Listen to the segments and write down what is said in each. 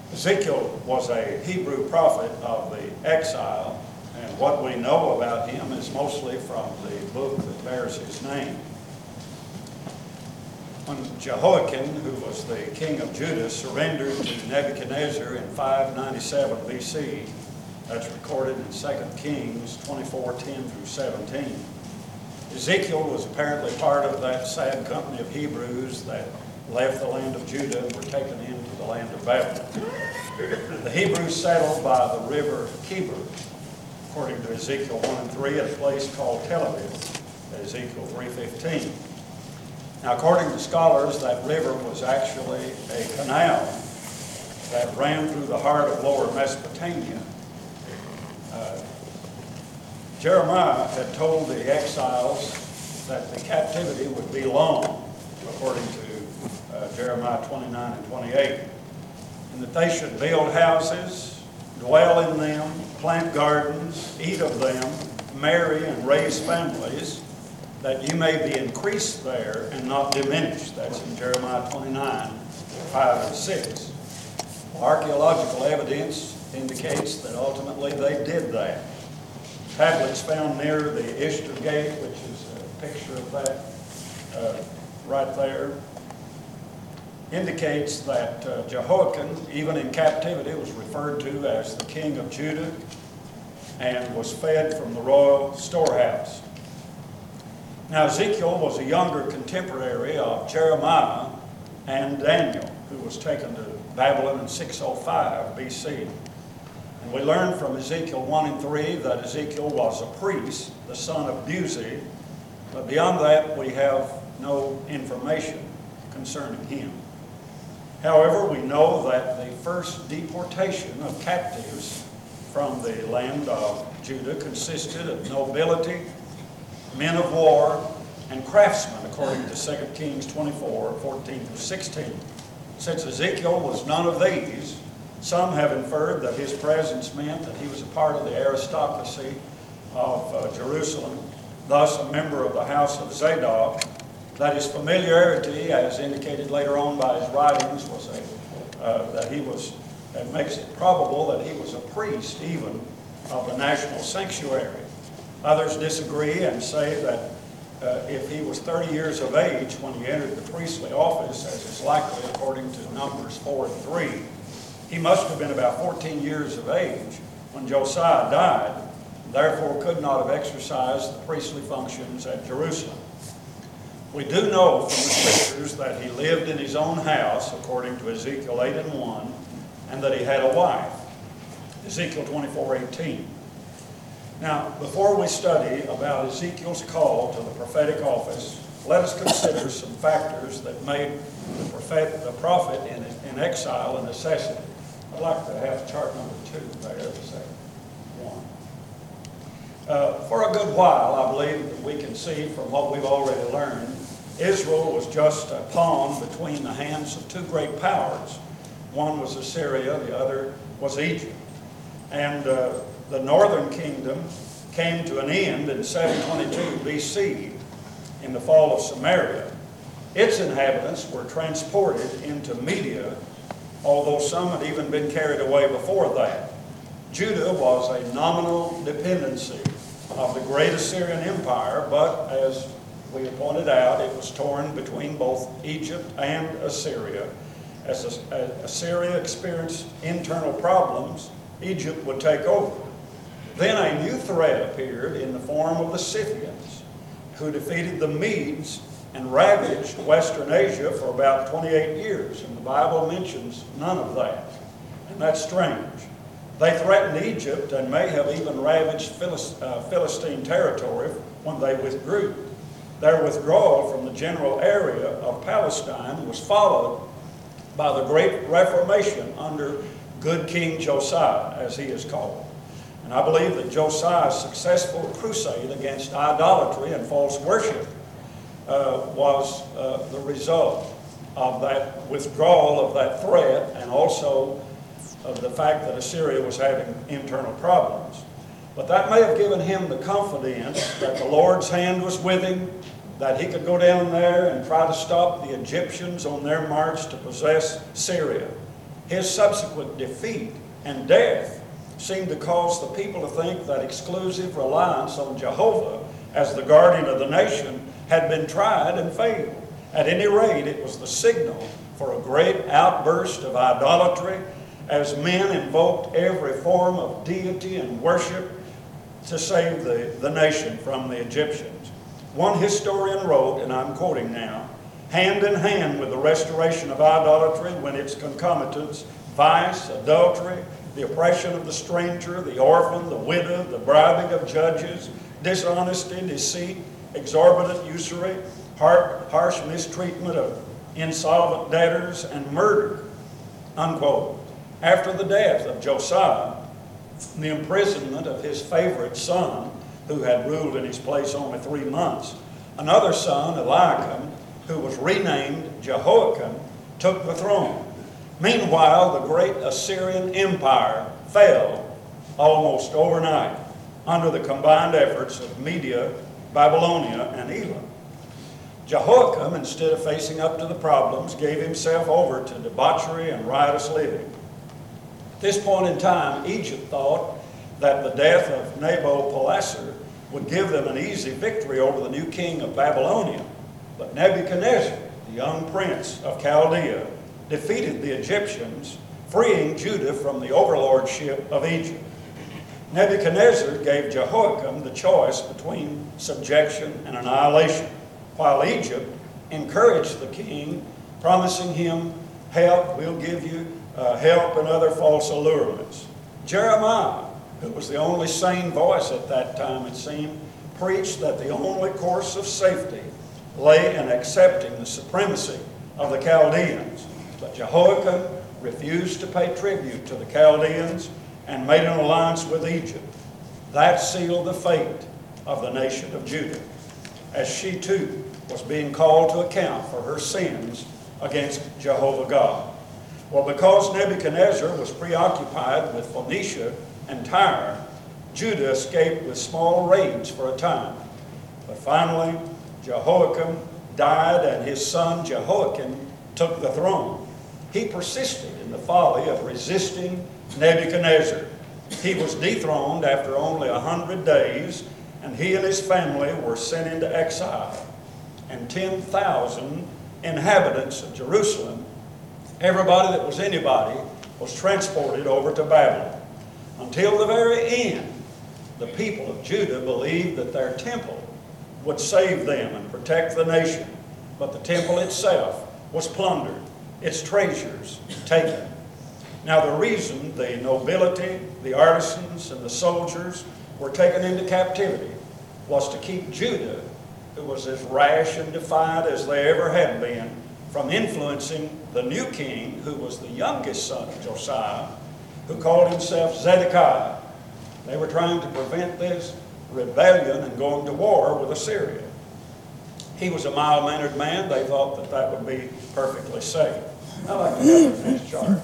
Ezekiel was a Hebrew prophet of the exile, and what we know about him is mostly from the book that bears his name. When Jehoiakim, who was the king of Judah, surrendered to Nebuchadnezzar in 597 BC, that's recorded in 2 Kings 24:10 through 17. Ezekiel was apparently part of that sad company of Hebrews that left the land of Judah and were taken into the land of Babylon. The Hebrews settled by the river Kebur, according to Ezekiel 1 and 3, at a place called Tel Aviv, Ezekiel 3:15. Now, according to scholars, that river was actually a canal that ran through the heart of lower Mesopotamia. Jeremiah had told the exiles that the captivity would be long, according to Jeremiah 29 and 28, and that they should build houses, dwell in them, plant gardens, eat of them, marry and raise families, that you may be increased there and not diminished. That's in Jeremiah 29, 5 and 6. Archaeological evidence indicates that ultimately they did that. Tablets found near the Ishtar Gate, which is a picture of that right there, indicates that Jehoiakim, even in captivity, was referred to as the king of Judah and was fed from the royal storehouse. Now, Ezekiel was a younger contemporary of Jeremiah and Daniel, who was taken to Babylon in 605 BC. And we learn from Ezekiel 1 and 3 that Ezekiel was a priest, the son of Buzi, but beyond that we have no information concerning him. However, we know that the first deportation of captives from the land of Judah consisted of nobility, men of war, and craftsmen, according to 2 Kings 24, 14 through 16. Since Ezekiel was none of these, some have inferred that his presence meant that he was a part of the aristocracy of Jerusalem, thus a member of the house of Zadok, that his familiarity, as indicated later on by his writings, was that makes it probable that he was a priest even of the national sanctuary. Others disagree and say that if he was 30 years of age when he entered the priestly office, as is likely according to Numbers 4 and 3, he must have been about 14 years of age when Josiah died, and therefore could not have exercised the priestly functions at Jerusalem. We do know from the scriptures that he lived in his own house, according to Ezekiel 8 and 1, and that he had a wife, Ezekiel 24:18. Now, before we study about Ezekiel's call to the prophetic office, let us consider some factors that made the prophet in exile a necessity. I'd like to have chart number 2 there, the second one. For a good while, I believe that we can see from what we've already learned, Israel was just a pawn between the hands of two great powers. One was Assyria, the other was Egypt. And the northern kingdom came to an end in 722 BC in the fall of Samaria. Its inhabitants were transported into Media, although some had even been carried away before that. Judah was a nominal dependency of the great Assyrian Empire, but as we have pointed out, it was torn between both Egypt and Assyria. As Assyria experienced internal problems, Egypt would take over. Then a new threat appeared in the form of the Scythians, who defeated the Medes and ravaged Western Asia for about 28 years. And the Bible mentions none of that. And that's strange. They threatened Egypt and may have even ravaged Philistine territory when they withdrew. Their withdrawal from the general area of Palestine was followed by the Great Reformation under good King Josiah, as he is called. And I believe that Josiah's successful crusade against idolatry and false worship was the result of that withdrawal of that threat, and also of the fact that Assyria was having internal problems. But that may have given him the confidence that the Lord's hand was with him, that he could go down there and try to stop the Egyptians on their march to possess Syria. His subsequent defeat and death seemed to cause the people to think that exclusive reliance on Jehovah as the guardian of the nation had been tried and failed. At any rate, it was the signal for a great outburst of idolatry as men invoked every form of deity and worship to save the nation from the Egyptians. One historian wrote, and I'm quoting now, "Hand in hand with the restoration of idolatry went its concomitants, vice, adultery, the oppression of the stranger, the orphan, the widow, the bribing of judges, dishonesty, deceit, exorbitant usury, harsh mistreatment of insolvent debtors, and murder," unquote. After the death of Josiah, the imprisonment of his favorite son, who had ruled in his place only 3 months, another son, Eliakim, who was renamed Jehoiakim, took the throne. Meanwhile, the great Assyrian Empire fell almost overnight under the combined efforts of Media, Babylonia, and Elam. Jehoiakim, instead of facing up to the problems, gave himself over to debauchery and riotous living. At this point in time, Egypt thought that the death of Nabopolassar would give them an easy victory over the new king of Babylonia. But Nebuchadnezzar, the young prince of Chaldea, defeated the Egyptians, freeing Judah from the overlordship of Egypt. Nebuchadnezzar gave Jehoiakim the choice between subjection and annihilation, while Egypt encouraged the king, promising him help, we'll give you help, and other false allurements. Jeremiah, who was the only sane voice at that time, it seemed, preached that the only course of safety lay in accepting the supremacy of the Chaldeans. But Jehoiakim refused to pay tribute to the Chaldeans and made an alliance with Egypt. That sealed the fate of the nation of Judah, as she too was being called to account for her sins against Jehovah God. Well, because Nebuchadnezzar was preoccupied with Phoenicia and Tyre, Judah escaped with small raids for a time. But finally, Jehoiakim died and his son Jehoiakim took the throne. He persisted in the folly of resisting Nebuchadnezzar. He was dethroned after only 100 days, and he and his family were sent into exile. And 10,000 inhabitants of Jerusalem, everybody that was anybody, was transported over to Babylon. Until the very end, the people of Judah believed that their temple would save them and protect the nation. But the temple itself was plundered, its treasures taken. Now the reason the nobility, the artisans, and the soldiers were taken into captivity was to keep Judah, who was as rash and defiant as they ever had been, from influencing the new king, who was the youngest son of Josiah, who called himself Zedekiah. They were trying to prevent this rebellion and going to war with Assyria. He was a mild-mannered man. They thought that that would be perfectly safe. I'd like to have the next chart.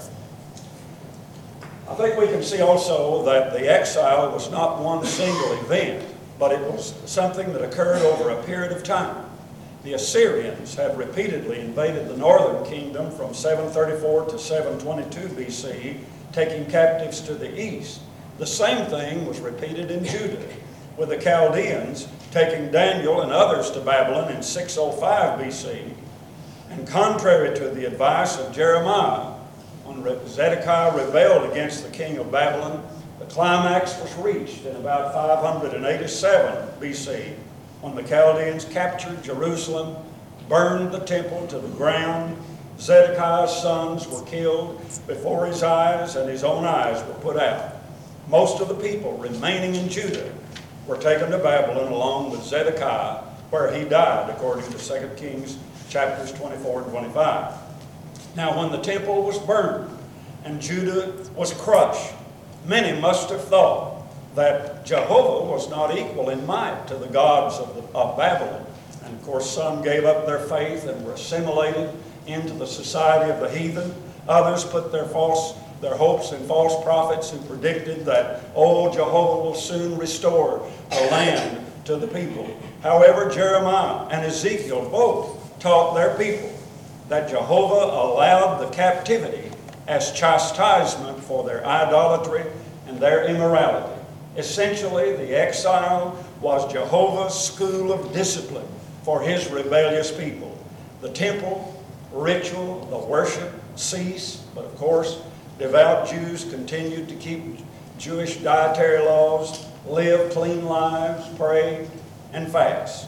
I think we can see also that the exile was not one single event, but it was something that occurred over a period of time. The Assyrians had repeatedly invaded the northern kingdom from 734 to 722 BC, taking captives to the east. The same thing was repeated in Judah, with the Chaldeans taking Daniel and others to Babylon in 605 BC. And contrary to the advice of Jeremiah, when Zedekiah rebelled against the king of Babylon, the climax was reached in about 587 BC, when the Chaldeans captured Jerusalem, burned the temple to the ground. Zedekiah's sons were killed before his eyes, and his own eyes were put out. Most of the people remaining in Judah were taken to Babylon along with Zedekiah, where he died, according to 2 Kings chapters 24 and 25. Now, when the temple was burned and Judah was crushed, many must have thought that Jehovah was not equal in might to the gods of Babylon. And of course, some gave up their faith and were assimilated into the society of the heathen. Others put their hopes in false prophets who predicted that, oh, Jehovah will soon restore the land to the people. However, Jeremiah and Ezekiel both taught their people that Jehovah allowed the captivity as chastisement for their idolatry and their immorality. Essentially, the exile was Jehovah's school of discipline for his rebellious people. The temple, ritual, the worship ceased, but of course, devout Jews continued to keep Jewish dietary laws, live clean lives, pray, and fast.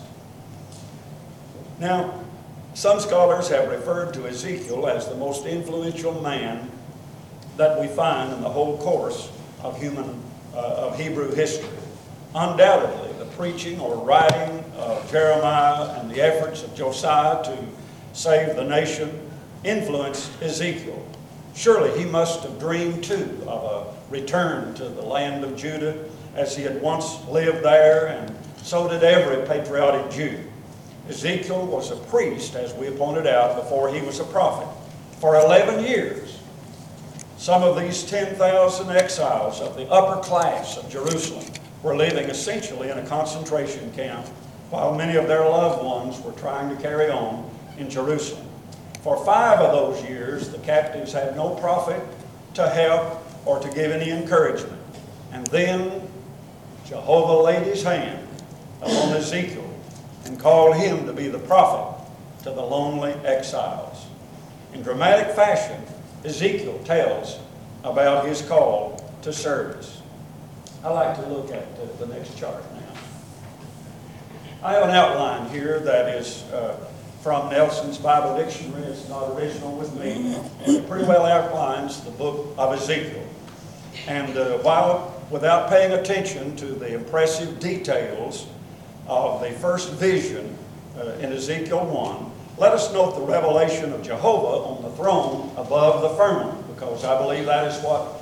Now, some scholars have referred to Ezekiel as the most influential man that we find in the whole course of Hebrew history. Undoubtedly, the preaching or writing of Jeremiah and the efforts of Josiah to save the nation influenced Ezekiel. Surely he must have dreamed too of a return to the land of Judah, as he had once lived there, and so did every patriotic Jew. Ezekiel was a priest, as we pointed out, before he was a prophet. For 11 years, some of these 10,000 exiles of the upper class of Jerusalem were living essentially in a concentration camp, while many of their loved ones were trying to carry on in Jerusalem. For 5 of those years, the captives had no prophet to help or to give any encouragement. And then Jehovah laid his hand upon Ezekiel and called him to be the prophet to the lonely exiles. In dramatic fashion, Ezekiel tells about his call to service. I like to look at the next chart now. I have an outline here that is from Nelson's Bible Dictionary. It's not original with me. It pretty well outlines the book of Ezekiel. And without paying attention to the impressive details of the first vision in Ezekiel 1, let us note the revelation of Jehovah on the throne above the firmament, because I believe that is what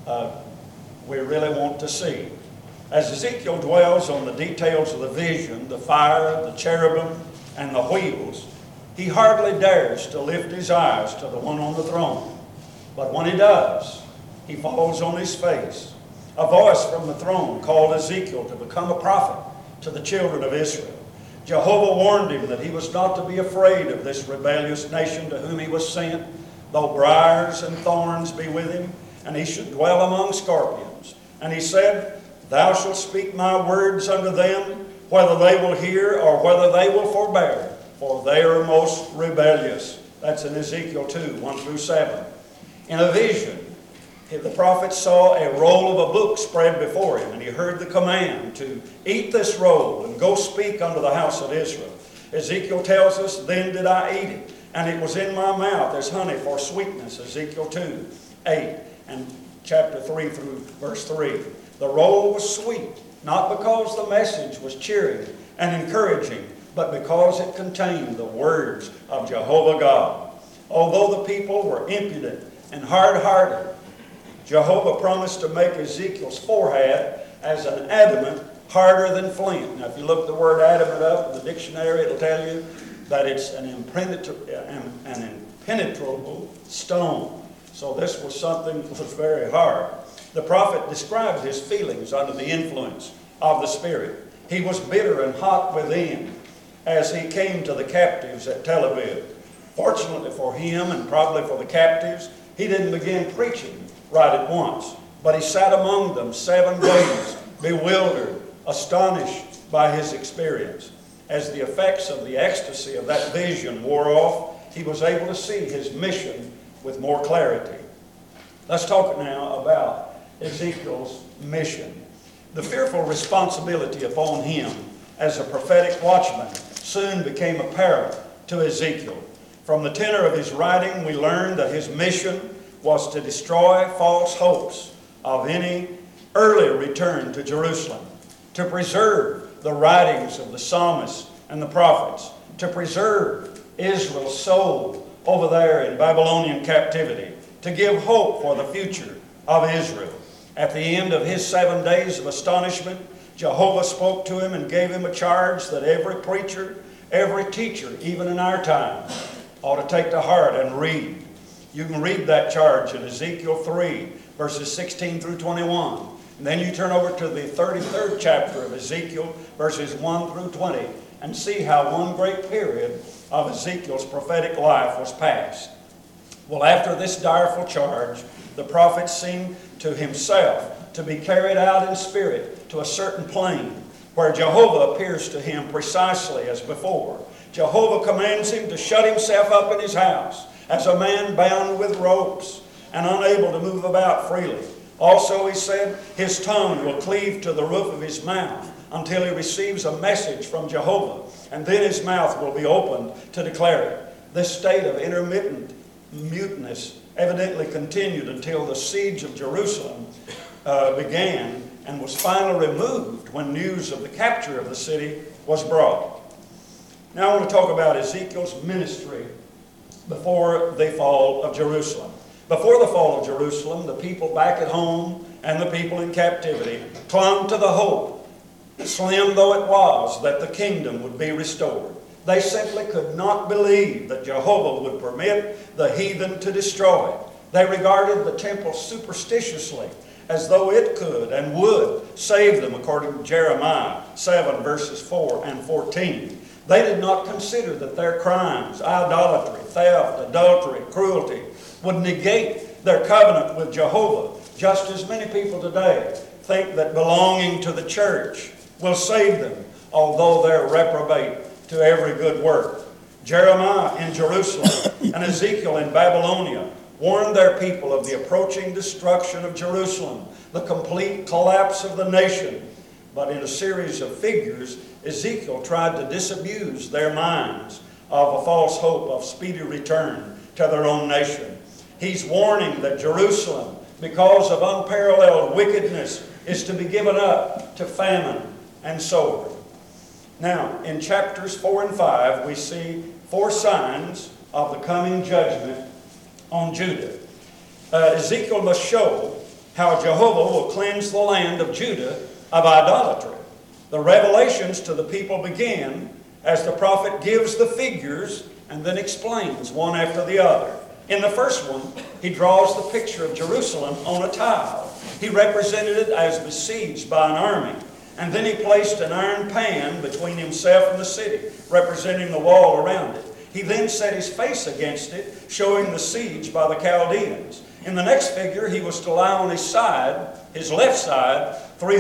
we really want to see. As Ezekiel dwells on the details of the vision, the fire, the cherubim, and the wheels, he hardly dares to lift his eyes to the one on the throne. But when he does, he falls on his face. A voice from the throne called Ezekiel to become a prophet to the children of Israel. Jehovah warned him that he was not to be afraid of this rebellious nation to whom he was sent, though briars and thorns be with him, and he should dwell among scorpions. And he said, Thou shalt speak my words unto them, whether they will hear or whether they will forbear, for they are most rebellious. That's in Ezekiel 2, 1 through 7. In a vision, the prophet saw a roll of a book spread before him, and he heard the command to eat this roll and go speak unto the house of Israel. Ezekiel tells us, Then did I eat it, and it was in my mouth as honey for sweetness. Ezekiel 2, 8, and chapter 3 through verse 3. The roll was sweet, not because the message was cheering and encouraging, but because it contained the words of Jehovah God. Although the people were impudent and hard-hearted, Jehovah promised to make Ezekiel's forehead as an adamant harder than flint. Now, if you look the word adamant up in the dictionary, it'll tell you that it's an impenetrable stone. So this was something that was very hard. The prophet described his feelings under the influence of the Spirit. He was bitter and hot within as he came to the captives at Tel Aviv. Fortunately for him, and probably for the captives, he didn't begin preaching right at once, but he sat among them 7 days, bewildered, astonished by his experience. As the effects of the ecstasy of that vision wore off, he was able to see his mission with more clarity. Let's talk now about Ezekiel's mission. The fearful responsibility upon him as a prophetic watchman soon became apparent to Ezekiel. From the tenor of his writing, we learn that his mission was to destroy false hopes of any earlier return to Jerusalem, to preserve the writings of the psalmists and the prophets, to preserve Israel's soul over there in Babylonian captivity, to give hope for the future of Israel. At the end of his 7 days of astonishment, Jehovah spoke to him and gave him a charge that every preacher, every teacher, even in our time, ought to take to heart and read. You can read that charge in Ezekiel 3, verses 16 through 21. And then you turn over to the 33rd chapter of Ezekiel, verses 1 through 20, and see how one great period of Ezekiel's prophetic life was passed. Well, after this direful charge, the prophet seemed to himself to be carried out in spirit to a certain plain, where Jehovah appears to him precisely as before. Jehovah commands him to shut himself up in his house, as a man bound with ropes and unable to move about freely. Also, he said, his tongue will cleave to the roof of his mouth until he receives a message from Jehovah, and then his mouth will be opened to declare it. This state of intermittent muteness evidently continued until the siege of Jerusalem began and was finally removed when news of the capture of the city was brought. Now I want to talk about Ezekiel's ministry before the fall of Jerusalem. Before the fall of Jerusalem, the people back at home and the people in captivity clung to the hope, slim though it was, that the kingdom would be restored. They simply could not believe that Jehovah would permit the heathen to destroy it. They regarded the temple superstitiously, as though it could and would save them, according to Jeremiah 7, verses 4 and 14. They did not consider that their crimes, idolatry, theft, adultery, cruelty, would negate their covenant with Jehovah, just as many people today think that belonging to the church will save them, although they're reprobate to every good work. Jeremiah in Jerusalem and Ezekiel in Babylonia warned their people of the approaching destruction of Jerusalem, the complete collapse of the nation. But in a series of figures, Ezekiel tried to disabuse their minds of a false hope of speedy return to their own nation. He's warning that Jerusalem, because of unparalleled wickedness, is to be given up to famine and sword. Now, in chapters 4 and 5, we see 4 signs of the coming judgment on Judah. Ezekiel must show how Jehovah will cleanse the land of Judah of idolatry. The revelations to the people begin as the prophet gives the figures and then explains one after the other. In the first one, he draws the picture of Jerusalem on a tile. He represented it as besieged by an army. And then he placed an iron pan between himself and the city, representing the wall around it. He then set his face against it, showing the siege by the Chaldeans. In the next figure, he was to lie on his side, his left side,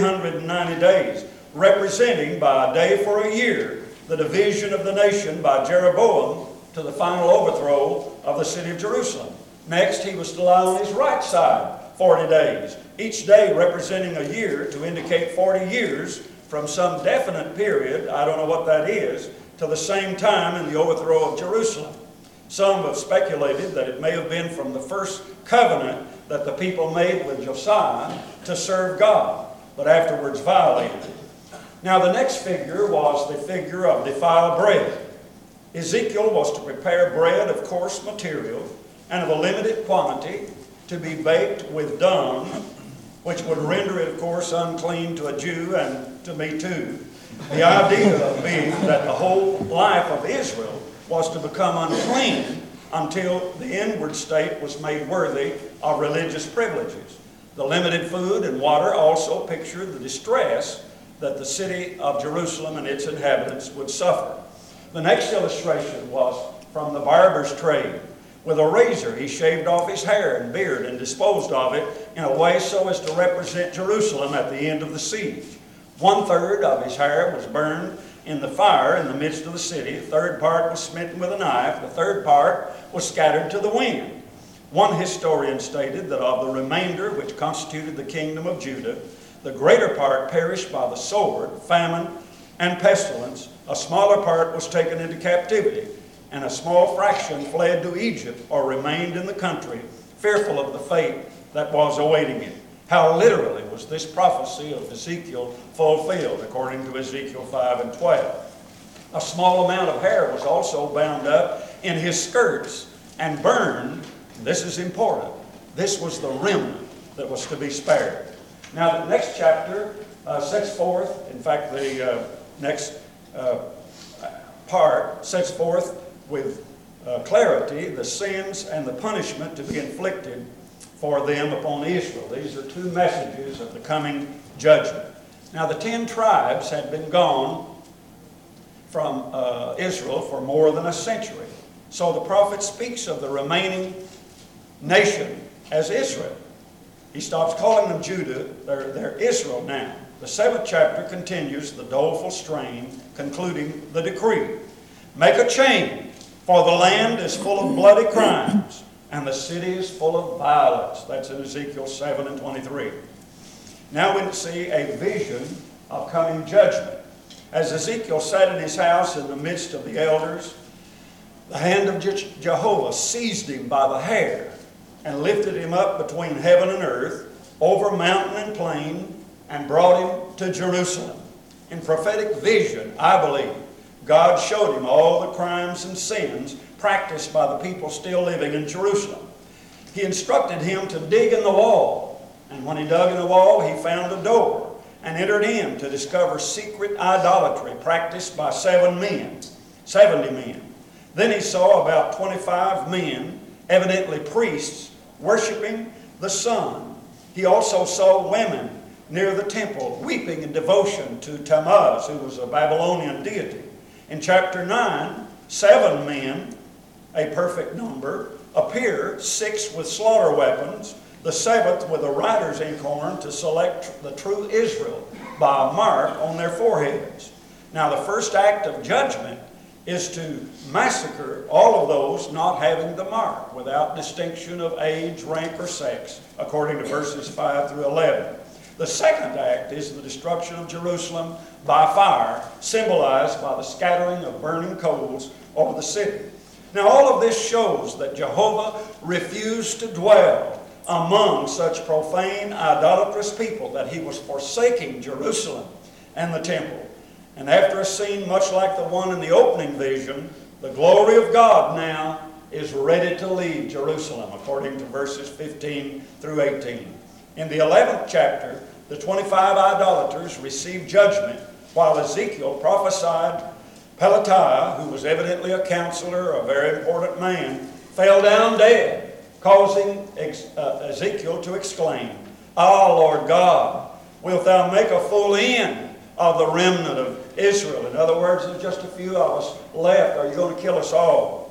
390 days, representing by a day for a year the division of the nation by Jeroboam to the final overthrow of the city of Jerusalem. Next, he was to lie on his right side 40 days, each day representing a year to indicate 40 years from some definite period, I don't know what that is, to the same time in the overthrow of Jerusalem. Some have speculated that it may have been from the first covenant that the people made with Josiah to serve God, but afterwards violated it. Now the next figure was the figure of defiled bread. Ezekiel was to prepare bread of coarse material and of a limited quantity to be baked with dung, which would render it, of course, unclean to a Jew and to me too. The idea being that the whole life of Israel was to become unclean until the inward state was made worthy of religious privileges. The limited food and water also pictured the distress that the city of Jerusalem and its inhabitants would suffer. The next illustration was from the barber's trade. With a razor, he shaved off his hair and beard and disposed of it in a way so as to represent Jerusalem at the end of the siege. 1/3 of his hair was burned in the fire in the midst of the city. A third part was smitten with a knife. The third part was scattered to the wind. One historian stated that of the remainder which constituted the kingdom of Judah, the greater part perished by the sword, famine, and pestilence. A smaller part was taken into captivity, and a small fraction fled to Egypt or remained in the country, fearful of the fate that was awaiting it. How literally was this prophecy of Ezekiel fulfilled, according to Ezekiel 5 and 12. A small amount of hair was also bound up in his skirts and burned. This is important. This was the remnant that was to be spared. Now the next chapter sets forth, in fact the next part sets forth with clarity the sins and the punishment to be inflicted for them upon Israel. These are 2 messages of the coming judgment. Now the 10 tribes had been gone from Israel for more than a century. So the prophet speaks of the remaining nation as Israel. He stops calling them Judah. They're Israel now. The 7th chapter continues the doleful strain, concluding the decree. Make a change, for the land is full of bloody crimes, and the city is full of violence. That's in Ezekiel 7 and 23. Now we see a vision of coming judgment. As Ezekiel sat in his house in the midst of the elders, the hand of Jehovah seized him by the hair and lifted him up between heaven and earth, over mountain and plain, and brought him to Jerusalem. In prophetic vision, I believe, God showed him all the crimes and sins practiced by the people still living in Jerusalem. He instructed him to dig in the wall, and when he dug in the wall, he found a door and entered in to discover secret idolatry practiced by 70 men. Then he saw about 25 men, evidently priests, worshiping the sun. He also saw women near the temple, weeping in devotion to Tammuz, who was a Babylonian deity. In chapter 9, 7 men, a perfect number, appear, 6 with slaughter weapons, the 7th with a writer's inkhorn to select the true Israel by a mark on their foreheads. Now the first act of judgment is to massacre all of those not having the mark, without distinction of age, rank, or sex, according to verses 5 through 11. The second act is the destruction of Jerusalem by fire, symbolized by the scattering of burning coals over the city. Now all of this shows that Jehovah refused to dwell among such profane, idolatrous people, that he was forsaking Jerusalem and the temple. And after a scene much like the one in the opening vision, the glory of God now is ready to leave Jerusalem, according to verses 15 through 18. In the 11th chapter, the 25 idolaters received judgment, while Ezekiel prophesied Pelatiah, who was evidently a counselor, a very important man, fell down dead, causing Ezekiel to exclaim, "Ah, Lord God, wilt thou make a full end of the remnant of Israel?" In other words, there's just a few of us left. Are you going to kill us all?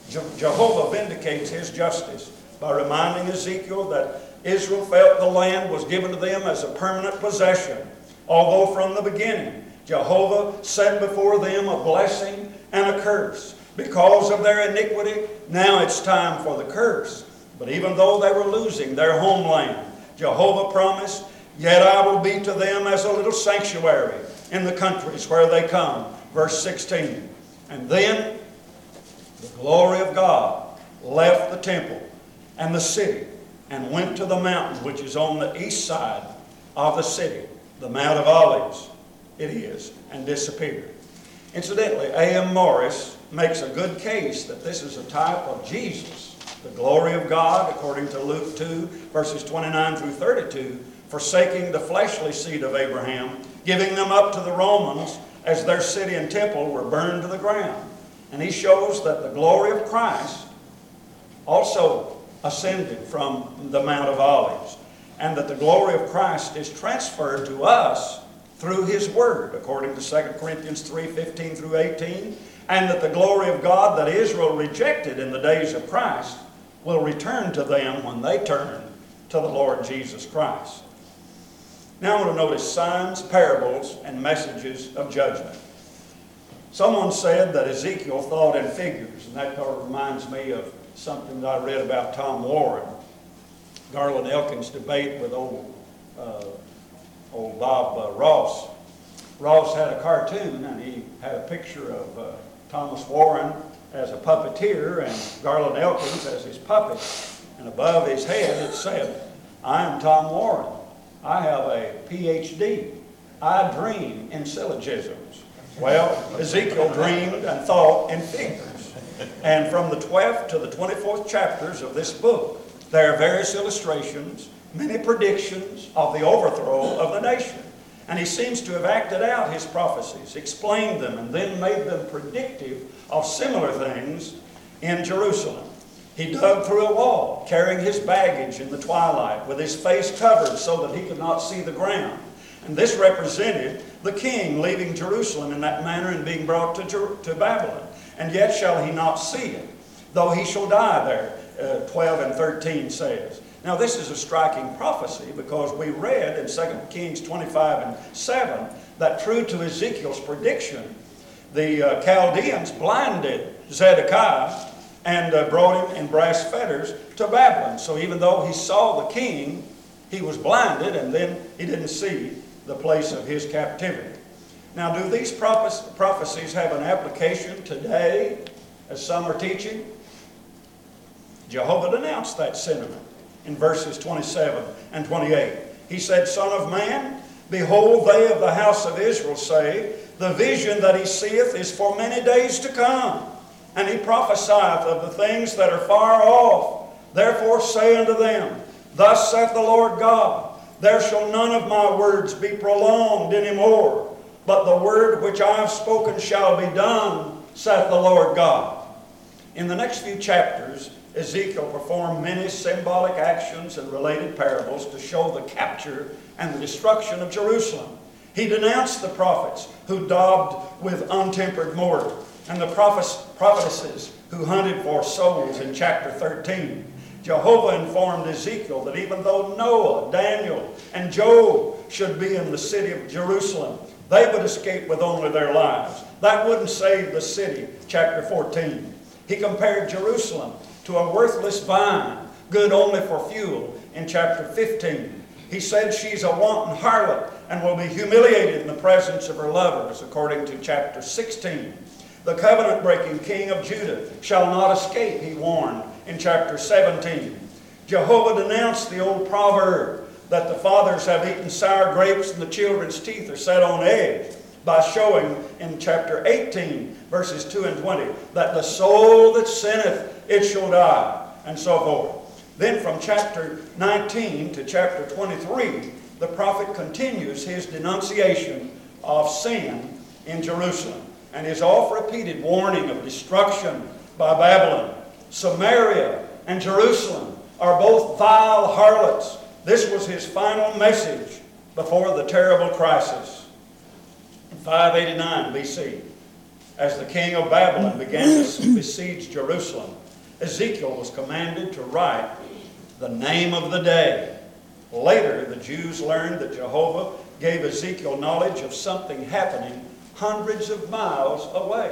Jehovah vindicates his justice by reminding Ezekiel that Israel felt the land was given to them as a permanent possession, although from the beginning Jehovah set before them a blessing and a curse. Because of their iniquity, now it's time for the curse. But even though they were losing their homeland, Jehovah promised, "Yet I will be to them as a little sanctuary in the countries where they come." Verse 16. And then the glory of God left the temple and the city and went to the mountain which is on the east side of the city, the Mount of Olives it is, and disappeared. Incidentally, A.M. Morris makes a good case that this is a type of Jesus, the glory of God, according to Luke 2, verses 29 through 32, forsaking the fleshly seed of Abraham, giving them up to the Romans as their city and temple were burned to the ground. And he shows that the glory of Christ also ascended from the Mount of Olives, and that the glory of Christ is transferred to us through his word, according to 2 Corinthians 3:15 through 18, and that the glory of God that Israel rejected in the days of Christ will return to them when they turn to the Lord Jesus Christ. Now I want to notice signs, parables, and messages of judgment. Someone said that Ezekiel thought in figures, and that reminds me of something that I read about Tom Warren. Garland Elkins' debate with old Bob Ross. Ross had a cartoon, and he had a picture of Thomas Warren as a puppeteer and Garland Elkins as his puppet. And above his head it said, "I am Tom Warren. I have a PhD. I dream in syllogisms." Well, Ezekiel dreamed and thought in figures. And from the 12th to the 24th chapters of this book, there are various illustrations, many predictions of the overthrow of the nation. And he seems to have acted out his prophecies, explained them, and then made them predictive of similar things in Jerusalem. He dug through a wall, carrying his baggage in the twilight, with his face covered so that he could not see the ground. And this represented the king leaving Jerusalem in that manner and being brought to Babylon. "And yet shall he not see it, though he shall die there." 12 and 13 says. Now this is a striking prophecy because we read in 2 Kings 25 and 7 that true to Ezekiel's prediction, the Chaldeans blinded Zedekiah and brought him in brass fetters to Babylon. So even though he saw the king, he was blinded, and then he didn't see the place of his captivity. Now, do these prophecies have an application today, as some are teaching? Jehovah denounced that sentiment in verses 27 and 28. He said, Son of man, behold, they of the house of Israel say, the vision that he seeth is for many days to come. And he prophesieth of the things that are far off. Therefore say unto them, Thus saith the Lord God, there shall none of my words be prolonged any more, but the word which I have spoken shall be done, saith the Lord God. In the next few chapters, Ezekiel performed many symbolic actions and related parables to show the capture and the destruction of Jerusalem. He denounced the prophets who daubed with untempered mortar, and the prophetesses who hunted for souls in chapter 13. Jehovah informed Ezekiel that even though Noah, Daniel, and Job should be in the city of Jerusalem, they would escape with only their lives. That wouldn't save the city, chapter 14. He compared Jerusalem to a worthless vine, good only for fuel, in chapter 15. He said she's a wanton harlot and will be humiliated in the presence of her lovers, according to chapter 16. The covenant-breaking king of Judah shall not escape, he warned in chapter 17. Jehovah denounced the old proverb that the fathers have eaten sour grapes and the children's teeth are set on edge, by showing in chapter 18, verses 2 and 20, that the soul that sinneth, it shall die, and so forth. Then from chapter 19 to chapter 23, the prophet continues his denunciation of sin in Jerusalem and his oft-repeated warning of destruction by Babylon. Samaria and Jerusalem are both vile harlots. This was his final message before the terrible crisis. In 589 BC, as the king of Babylon began to besiege Jerusalem, Ezekiel was commanded to write the name of the day. Later, the Jews learned that Jehovah gave Ezekiel knowledge of something happening hundreds of miles away.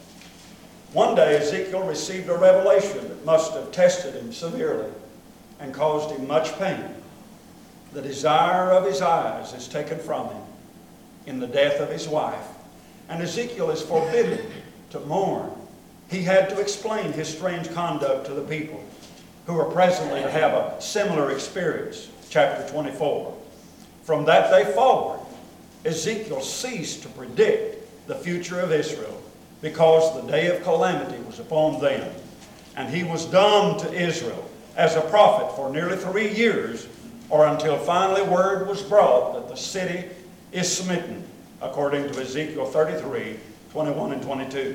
One day, Ezekiel received a revelation that must have tested him severely and caused him much pain. The desire of his eyes is taken from him in the death of his wife, and Ezekiel is forbidden to mourn. He had to explain his strange conduct to the people who are presently to have a similar experience. Chapter 24. From that day forward, Ezekiel ceased to predict the future of Israel because the day of calamity was upon them. And he was dumb to Israel as a prophet for nearly 3 years, or until finally word was brought that the city is smitten, according to Ezekiel 33, 21 and 22.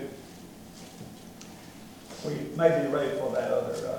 We may be ready for that other.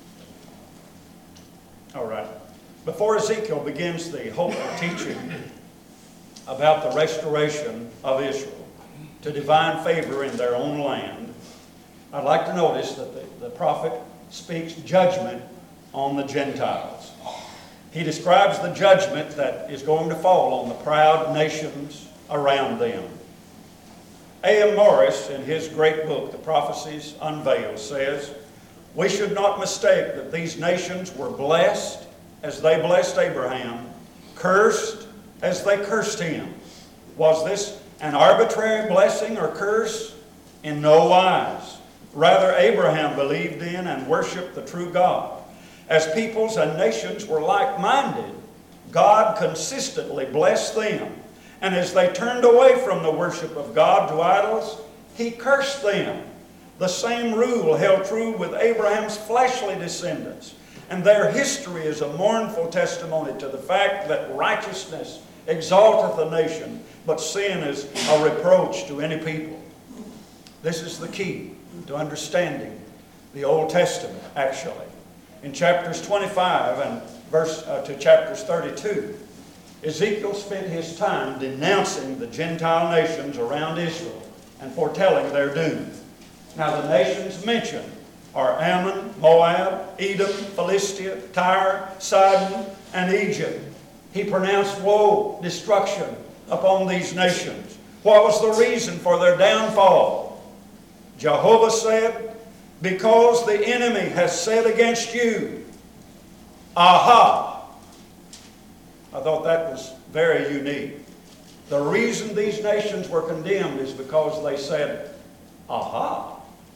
All right. Before Ezekiel begins the hopeful teaching about the restoration of Israel to divine favor in their own land, I'd like to notice that the prophet speaks judgment on the Gentiles. He describes the judgment that is going to fall on the proud nations around them. A.M. Morris, in his great book, The Prophecies Unveiled, says, we should not mistake that these nations were blessed as they blessed Abraham, cursed as they cursed him. Was this an arbitrary blessing or curse? In no wise. Rather, Abraham believed in and worshiped the true God. As peoples and nations were like-minded, God consistently blessed them. And as they turned away from the worship of God to idols, he cursed them. The same rule held true with Abraham's fleshly descendants. And their history is a mournful testimony to the fact that righteousness exalteth a nation, but sin is a reproach to any people. This is the key to understanding the Old Testament, actually. In chapters 25 and to chapters 32, Ezekiel spent his time denouncing the Gentile nations around Israel and foretelling their doom. Now, the nations mentioned are Ammon, Moab, Edom, Philistia, Tyre, Sidon, and Egypt. He pronounced woe, destruction upon these nations. What was the reason for their downfall? Jehovah said, because the enemy has said against you, aha. I thought that was very unique. The reason these nations were condemned is because they said, aha.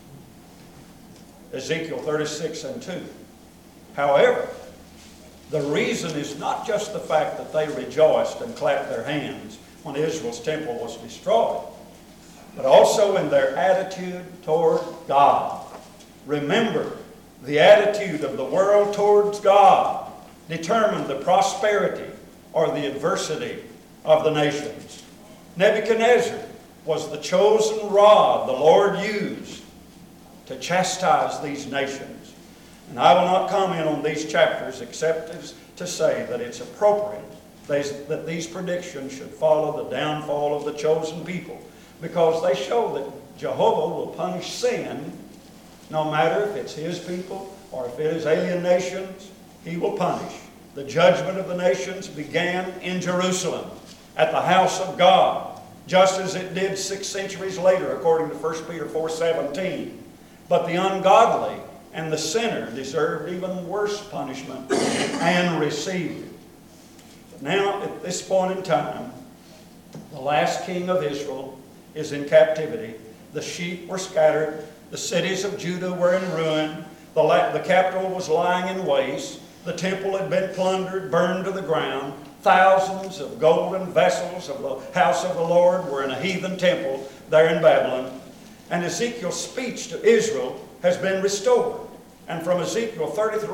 Ezekiel 36 and 2. However, the reason is not just the fact that they rejoiced and clapped their hands when Israel's temple was destroyed, but also in their attitude toward God. Remember, the attitude of the world towards God determined the prosperity or the adversity of the nations. Nebuchadnezzar was the chosen rod the Lord used to chastise these nations. And I will not comment on these chapters except as to say that it's appropriate that these predictions should follow the downfall of the chosen people, because they show that Jehovah will punish sin no matter if it's His people or if it is alien nations. He will punish. The judgment of the nations began in Jerusalem at the house of God, just as it did 6 centuries later, according to 1 Peter 4:17. But the ungodly and the sinner deserved even worse punishment and received it. But now, at this point in time, the last king of Israel is in captivity. The sheep were scattered. The cities of Judah were in ruin. The capital was lying in waste. The temple had been plundered, burned to the ground. Thousands of golden vessels of the house of the Lord were in a heathen temple there in Babylon. And Ezekiel's speech to Israel has been restored. And from Ezekiel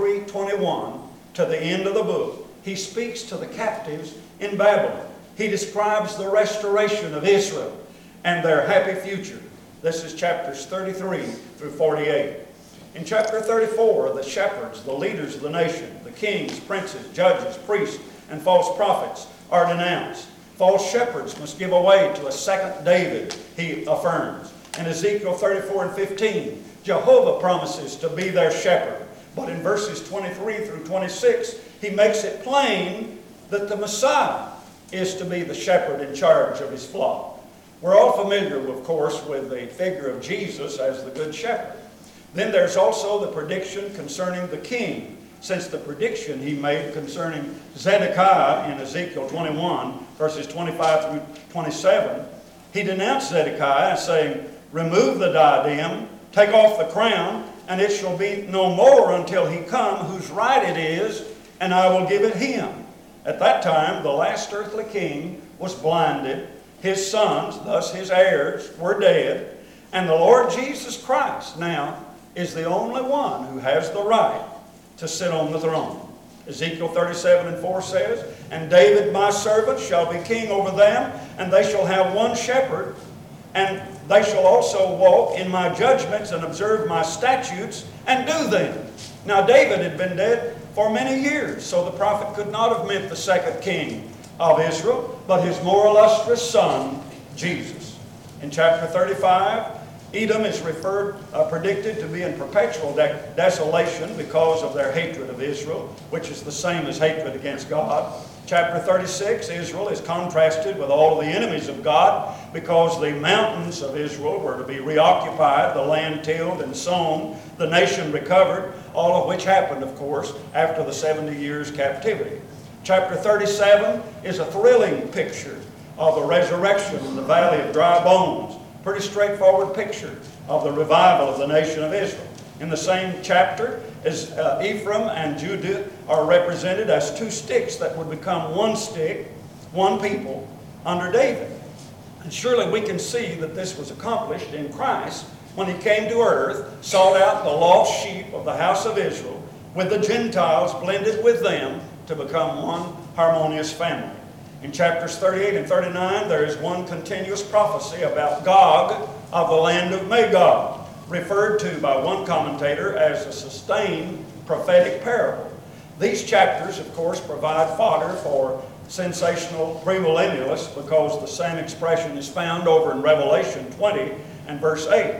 33:21 to the end of the book, he speaks to the captives in Babylon. He describes the restoration of Israel and their happy future. This is chapters 33 through 48. In chapter 34, the shepherds, the leaders of the nation, the kings, princes, judges, priests, and false prophets are denounced. False shepherds must give away to a second David, he affirms. In Ezekiel 34 and 15, Jehovah promises to be their shepherd. But in verses 23 through 26, he makes it plain that the Messiah is to be the shepherd in charge of his flock. We're all familiar, of course, with the figure of Jesus as the Good Shepherd. Then there's also the prediction concerning the king, since the prediction he made concerning Zedekiah in Ezekiel 21, verses 25 through 27, he denounced Zedekiah, saying, remove the diadem, take off the crown, and it shall be no more until he come whose right it is, and I will give it him. At that time, the last earthly king was blinded. His sons, thus his heirs, were dead. And the Lord Jesus Christ now is the only one who has the right to sit on the throne. Ezekiel 37 and 4 says, and David my servant shall be king over them, and they shall have one shepherd, and they shall also walk in my judgments and observe my statutes and do them. Now David had been dead for many years, so the prophet could not have meant the second king of Israel, but his more illustrious son, Jesus. In chapter 35, Edom is predicted to be in perpetual desolation because of their hatred of Israel, which is the same as hatred against God. Chapter 36, Israel is contrasted with all of the enemies of God because the mountains of Israel were to be reoccupied, the land tilled and sown, the nation recovered, all of which happened, of course, after the 70 years captivity. Chapter 37 is a thrilling picture of the resurrection in the valley of dry bones. Pretty straightforward picture of the revival of the nation of Israel. In the same chapter, as Ephraim and Judah are represented as two sticks that would become one stick, one people, under David. And surely we can see that this was accomplished in Christ when He came to earth, sought out the lost sheep of the house of Israel, with the Gentiles blended with them to become one harmonious family. In chapters 38 and 39, there is one continuous prophecy about Gog of the land of Magog, referred to by one commentator as a sustained prophetic parable. These chapters, of course, provide fodder for sensational premillennialists because the same expression is found over in Revelation 20 and verse 8.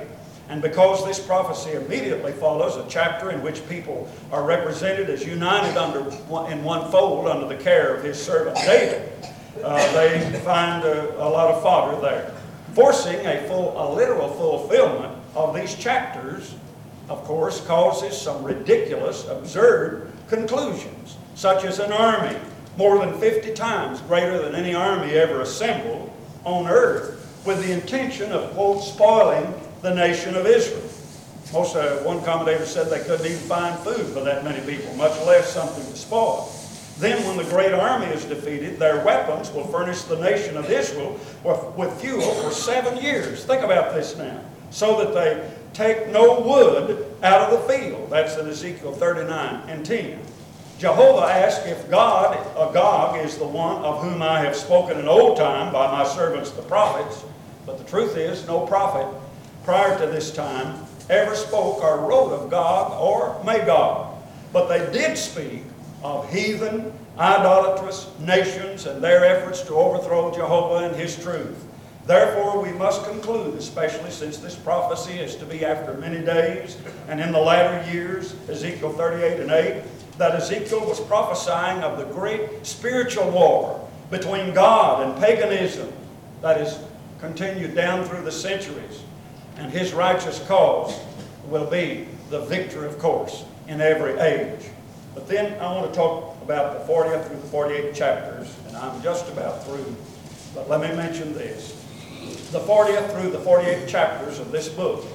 And because this prophecy immediately follows a chapter in which people are represented as united in one fold under the care of his servant David, they find a lot of fodder there. Forcing a literal fulfillment of these chapters, of course, causes some ridiculous, absurd conclusions, such as an army more than 50 times greater than any army ever assembled on earth, with the intention of, quote, spoiling the nation of Israel. One commentator said they couldn't even find food for that many people, much less something to spoil. Then when the great army is defeated, their weapons will furnish the nation of Israel with fuel for 7 years. Think about this now. So that they take no wood out of the field. That's in Ezekiel 39 and 10. Jehovah asked if Gog is the one of whom I have spoken in old time by my servants the prophets. But the truth is, no prophet prior to this time ever spoke or wrote of Gog or Magog. But they did speak of heathen, idolatrous nations and their efforts to overthrow Jehovah and his truth. Therefore we must conclude, especially since this prophecy is to be after many days and in the latter years, Ezekiel 38 and 8, that Ezekiel was prophesying of the great spiritual war between God and paganism that has continued down through the centuries. And his righteous cause will be the victor, of course, in every age. But then I want to talk about the 40th through the 48th chapters, and I'm just about through. But let me mention this. The 40th through the 48th chapters of this book,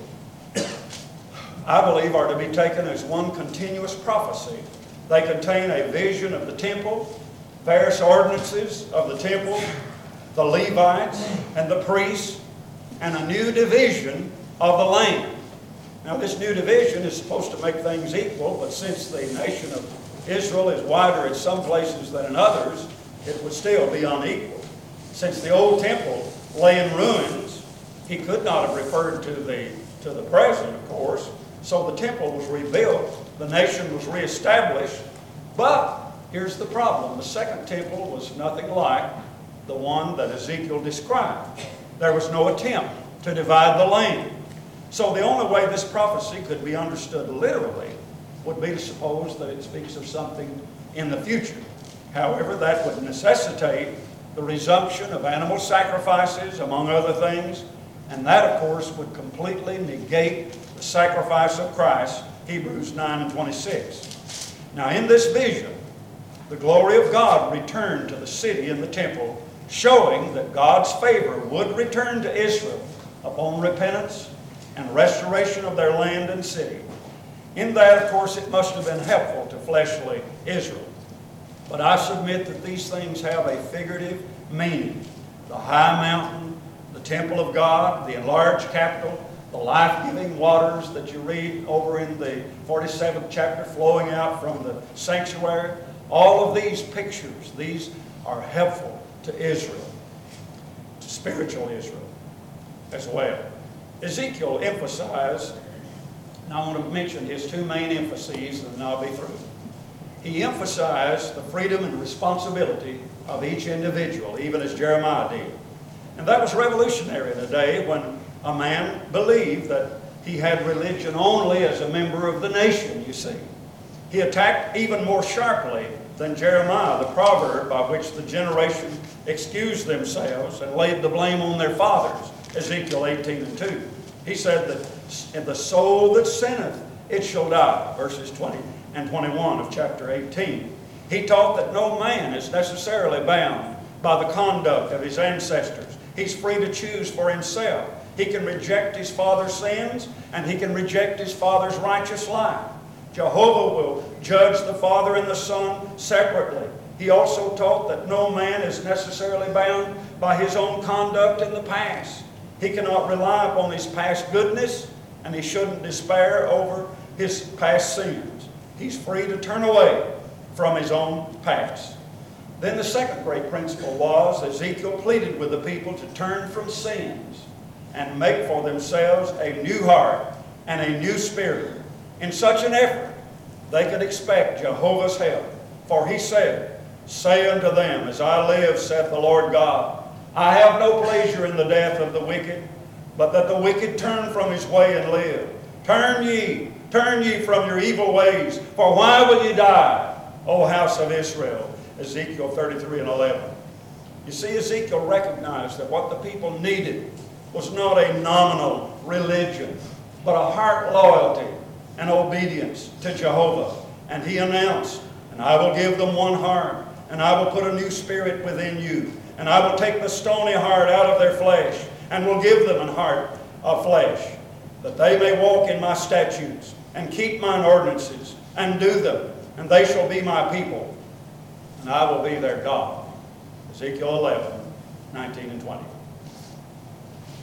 I believe, are to be taken as one continuous prophecy. They contain a vision of the temple, various ordinances of the temple, the Levites and the priests, and a new division of the land. Now this new division is supposed to make things equal, but since the nation of Israel is wider in some places than in others, it would still be unequal. Since the old temple lay in ruins, he could not have referred to the present, of course. So the temple was rebuilt, the nation was reestablished, but here's the problem. The second temple was nothing like the one that Ezekiel described. There was no attempt to divide the land. So the only way this prophecy could be understood literally would be to suppose that it speaks of something in the future. However, that would necessitate the resumption of animal sacrifices, among other things, and that, of course, would completely negate the sacrifice of Christ, Hebrews 9 and 26. Now, in this vision, the glory of God returned to the city and the temple, showing that God's favor would return to Israel upon repentance and restoration of their land and city. In that, of course, it must have been helpful to fleshly Israel. But I submit that these things have a figurative meaning. The high mountain, the temple of God, the enlarged capital, the life-giving waters that you read over in the 47th chapter flowing out from the sanctuary. All of these pictures, these are helpful to Israel, to spiritual Israel as well. Ezekiel emphasized, now I want to mention his two main emphases and then I'll be through. He emphasized the freedom and responsibility of each individual, even as Jeremiah did. And that was revolutionary in a day when a man believed that he had religion only as a member of the nation, you see. He attacked even more sharply than Jeremiah the proverb by which the generation excused themselves and laid the blame on their fathers, Ezekiel 18 and 2. He said that in the soul that sinneth, it shall die, verses 20 and 21 of chapter 18. He taught that no man is necessarily bound by the conduct of his ancestors. He's free to choose for himself. He can reject his father's sins and he can reject his father's righteous life. Jehovah will judge the father and the son separately. He also taught that no man is necessarily bound by his own conduct in the past. He cannot rely upon his past goodness, and he shouldn't despair over his past sins. He's free to turn away from his own past. Then the second great principle was Ezekiel pleaded with the people to turn from sins and make for themselves a new heart and a new spirit. In such an effort, they could expect Jehovah's help. For he said, "Say unto them, As I live, saith the Lord God, I have no pleasure in the death of the wicked, but that the wicked turn from his way and live. Turn ye from your evil ways, for why will ye die, O house of Israel? Ezekiel 33 and 11. You see, Ezekiel recognized that what the people needed was not a nominal religion, but a heart loyalty and obedience to Jehovah. And he announced, and I will give them one heart, and I will put a new spirit within you, and I will take the stony heart out of their flesh, and will give them an heart of flesh, that they may walk in my statutes, and keep mine ordinances, and do them, and they shall be my people, and I will be their God. Ezekiel 11, 19 and 20.